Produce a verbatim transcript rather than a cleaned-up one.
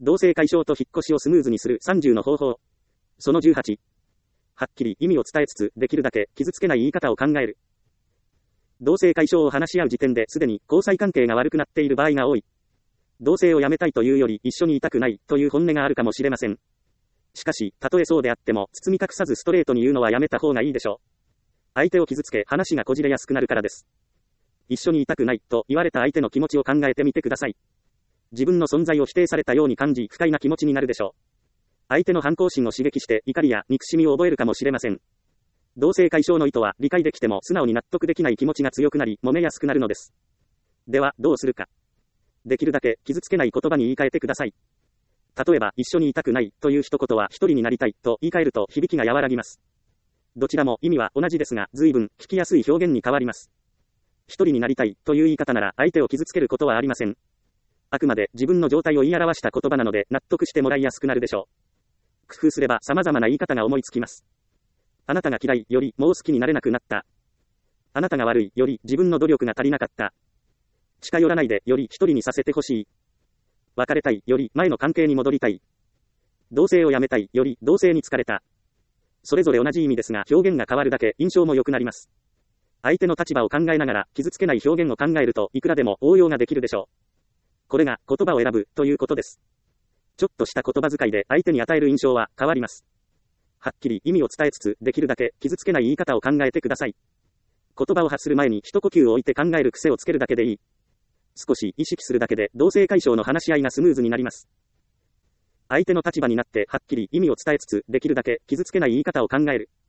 同性解消と引っ越しをスムーズにするさんじゅうの方法。そのじゅうはち。はっきり意味を伝えつつ、できるだけ傷つけない言い方を考える。同性解消を話し合う時点ですでに交際関係が悪くなっている場合が多い。同性をやめたいというより一緒にいたくないという本音があるかもしれません。しかし、たとえそうであっても、包み隠さずストレートに言うのはやめた方がいいでしょう。相手を傷つけ、話がこじれやすくなるからです。一緒にいたくないと言われた相手の気持ちを考えてみてください。自分の存在を否定されたように感じ、不快な気持ちになるでしょう。相手の反抗心を刺激して怒りや憎しみを覚えるかもしれません。同性解消の意図は理解できても素直に納得できない気持ちが強くなり、揉めやすくなるのです。では、どうするか。できるだけ傷つけない言葉に言い換えてください。例えば、一緒にいたくないという一言は一人になりたいと言い換えると響きが和らぎます。どちらも意味は同じですが、随分聞きやすい表現に変わります。一人になりたいという言い方なら相手を傷つけることはありません。あくまで自分の状態を言い表した言葉なので納得してもらいやすくなるでしょう。工夫すれば様々な言い方が思いつきます。あなたが嫌いよりもう好きになれなくなった。あなたが悪いより自分の努力が足りなかった。近寄らないでより一人にさせてほしい。別れたいより前の関係に戻りたい。同性をやめたいより同性に疲れた。それぞれ同じ意味ですが表現が変わるだけ印象も良くなります。相手の立場を考えながら傷つけない表現を考えるといくらでも応用ができるでしょう。これが言葉を選ぶということです。ちょっとした言葉遣いで相手に与える印象は変わります。はっきり意味を伝えつつ、できるだけ傷つけない言い方を考えてください。言葉を発する前に一呼吸を置いて考える癖をつけるだけでいい。少し意識するだけで同性解消の話し合いがスムーズになります。相手の立場になってはっきり意味を伝えつつ、できるだけ傷つけない言い方を考える。